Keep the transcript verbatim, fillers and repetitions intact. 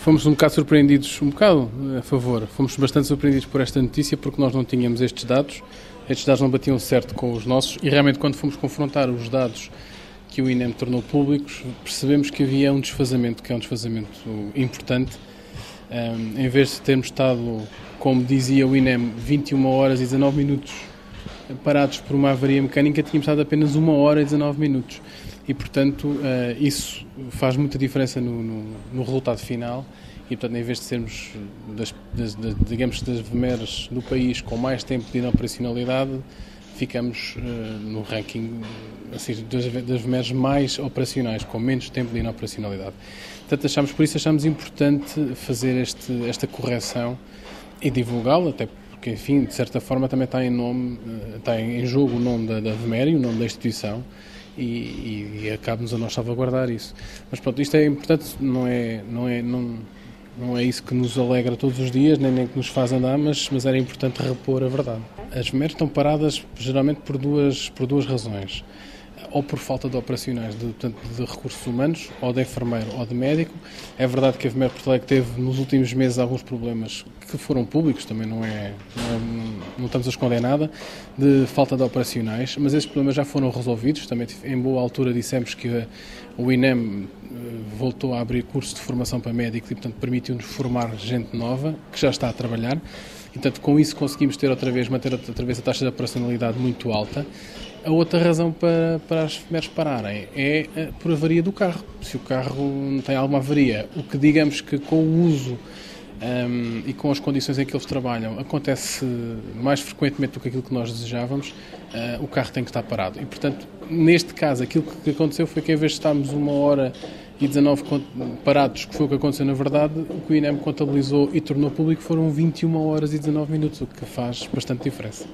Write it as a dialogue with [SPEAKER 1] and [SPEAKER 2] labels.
[SPEAKER 1] Fomos um bocado surpreendidos, um bocado a favor, fomos bastante surpreendidos por esta notícia porque nós não tínhamos estes dados, estes dados não batiam certo com os nossos e realmente quando fomos confrontar os dados que o INEM tornou públicos, percebemos que havia um desfazamento, que é um desfazamento importante. Um, em vez de termos estado, como dizia o INEM, vinte e uma horas e dezanove minutos parados por uma avaria mecânica, tínhamos estado apenas uma hora e dezanove minutos. E, portanto, uh, isso faz muita diferença no, no, no resultado final e, portanto, em vez de sermos, das, das, das, digamos, das V M E Rs do país com mais tempo de operacionalidade, ficamos uh, no ranking assim, das, das V M E Rs mais operacionais, com menos tempo de operacionalidade. Portanto, achamos, por isso achamos importante fazer este, esta correção e divulgá-la, até porque, enfim, de certa forma também está em, nome, está em jogo o nome da, da V M E R e o nome da instituição e, e, e cabe-nos a nós salvaguardar isso. Mas pronto, isto é importante, não é, não é, não, não é isso que nos alegra todos os dias, nem, nem que nos faz andar, mas, mas era importante repor a verdade. As V M E Rs estão paradas geralmente por duas, por duas razões. Ou por falta de operacionais, de, portanto, de recursos humanos, ou de enfermeiro, ou de médico. É verdade que a V M E R Porto Alegre teve nos últimos meses alguns problemas que foram públicos, também não é, não, é, não estamos a esconder nada, de falta de operacionais, mas esses problemas já foram resolvidos. Também em boa altura dissemos que a, o INEM voltou a abrir cursos de formação para médicos e, portanto, permitiu-nos formar gente nova, que já está a trabalhar. E, portanto, com isso conseguimos ter outra vez, manter outra vez a taxa de operacionalidade muito alta. A outra razão para, para as V M E Rs pararem é por avaria do carro. Se o carro não tem alguma avaria, o que digamos que com o uso um, e com as condições em que eles trabalham acontece mais frequentemente do que aquilo que nós desejávamos, uh, o carro tem que estar parado. E, portanto, neste caso, aquilo que aconteceu foi que em vez de estarmos uma hora e dezanove parados, que foi o que aconteceu na verdade, o que o INEM contabilizou e tornou público foram vinte e uma horas e dezanove minutos, o que faz bastante diferença.